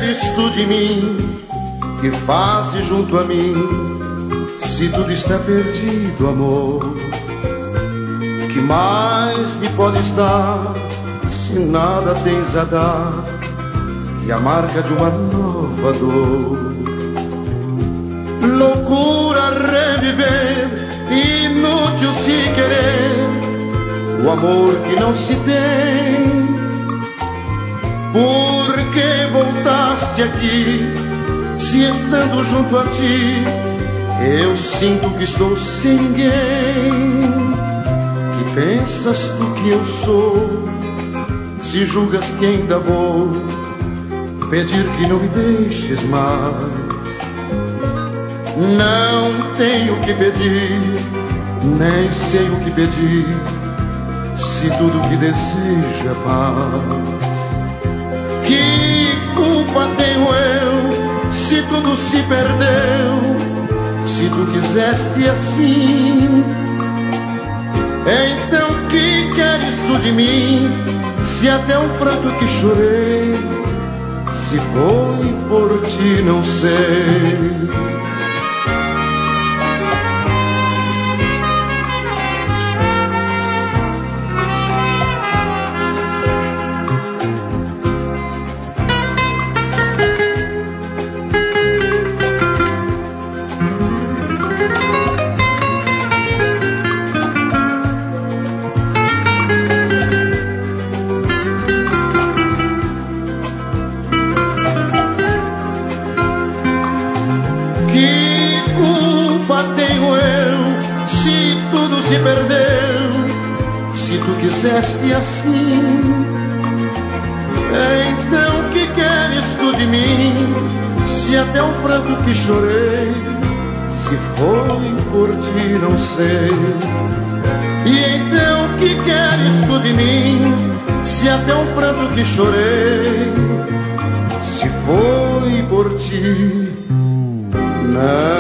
queres tu de mim? Que fazes junto a mim? Se tudo está perdido, amor, que mais me pode estar se nada tens a dar que a marca de uma nova dor? Loucura reviver, inútil se querer o amor que não se tem. Por que voltaste aqui, se estando junto a ti eu sinto que estou sem ninguém? Que pensas tu que eu sou, se julgas que ainda vou pedir que não me deixes mais? Não tenho o que pedir, nem sei o que pedir, se tudo que desejo é paz. Que culpa tenho eu, se tudo se perdeu, se tu quiseste assim? Então que queres tu de mim, se até um pranto que chorei, se foi por ti não sei. Se perdeu, se tu quiseste assim? Então que queres tu de mim, se até o pranto que chorei, se foi por ti não sei. E então que queres tu de mim, se até o pranto que chorei, se foi por ti não